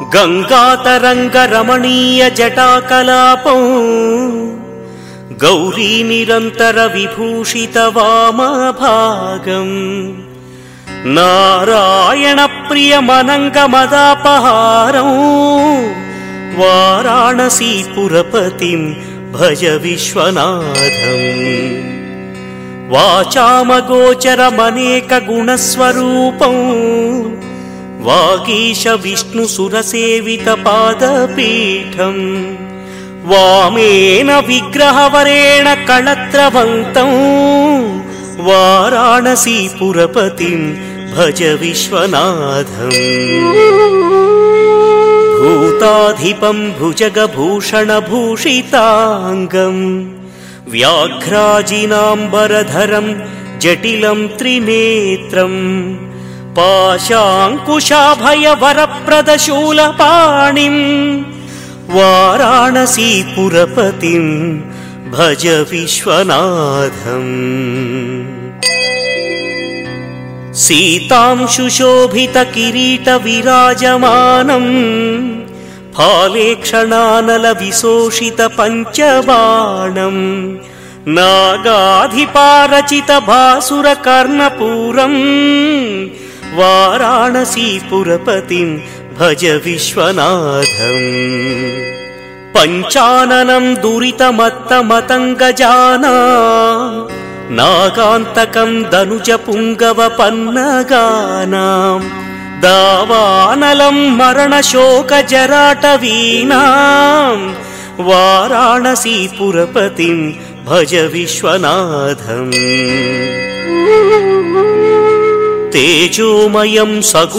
गंगातरंगरमणीय जटाकलापं गौरी निरंतर विभूषित वामभागं नारायण प्रिय मनंगमदापहारं वाराणसीपुरपतिं भज विश्वनाथम् वाचामगोचरमनेक गुणस्वरूपं वागीश विष्णुसुरसेवित पादपीठम् वामेन विग्रहवरेण कळत्रवन्तं वाराणसीपुरपतिं भज विश्वनाथम् भूताधिपं भुजगभूषणभूषिताङ्गम् व्याघ्राजिनाम्बरधरं जटिलं त्रिनेत्रम् पाशाङ्कुशाभयवरप्रदशूलपाणिम् वाराणसीपुरपतिं भज विश्वनाथम् सीतांशुशोभितकिरीटविराजमानम् फालेक्षणानलविशोषितपञ्चबाणम् नागाधिपारचितभासुरकर्णपूरम् वाराणसीपुरपतिं भज विश्वनाथम् पञ्चाननं दुरितमत्तमतङ्गजानां नागान्तकं दनुजपुङ्गवपन्नगानां दावानलं मरणशोकजराटवीनां वाराणसीपुरपतिं भज विश्वनाथम् तेजोमयं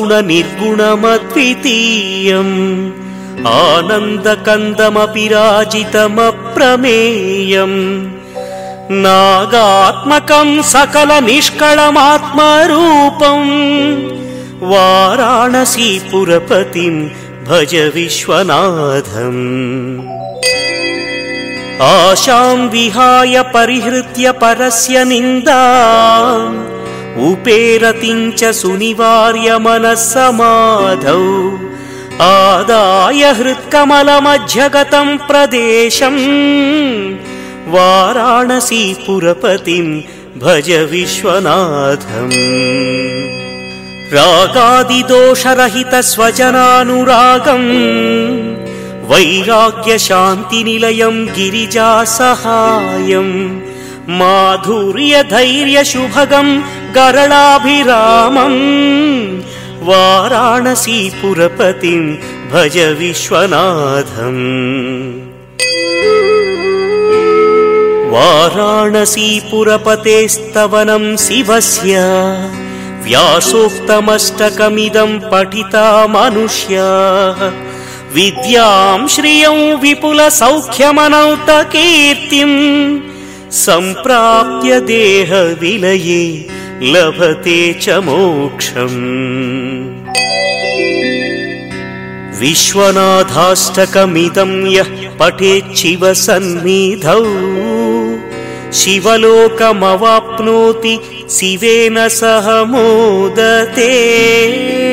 सगुणनिर्गुणमद्वितीयम् आनन्दकन्दमपि राजितमप्रमेयम् नागात्मकं सकलनिष्कळमात्मरूपम् वाराणसीपुरपतिं भज विश्वनाथम् आशां विहाय परिहृत्य परस्य निन्दाम् उपेरतिं च सुनिवार्य मनस्समाधौ आदाय हृत्कमलमध्यगतं प्रदेशम् वाराणसीपुरपतिं भज विश्वनाथम् रागादिदोषरहित स्वजनानुरागम् वैराग्यशान्तिनिलयं गिरिजासहायम् माधुर्यधैर्यशुभगं गरलाभिरामम् वाराणसीपुरपतिं भज विश्वनाथम् वाराणसीपुरपतेस्तवनं शिवस्य व्यासोक्तमष्टकमिदं पठिता मनुष्याः विद्यां श्रियं विपुलसौख्यमनौतकीर्तिम् सम्प्राप्य देहविलये लभते च मोक्षम् विश्वनाथाष्टकमिदं यः पठेच्छिवसन्निधौ शिवलोकमवाप्नोति शिवेन सह मोदते।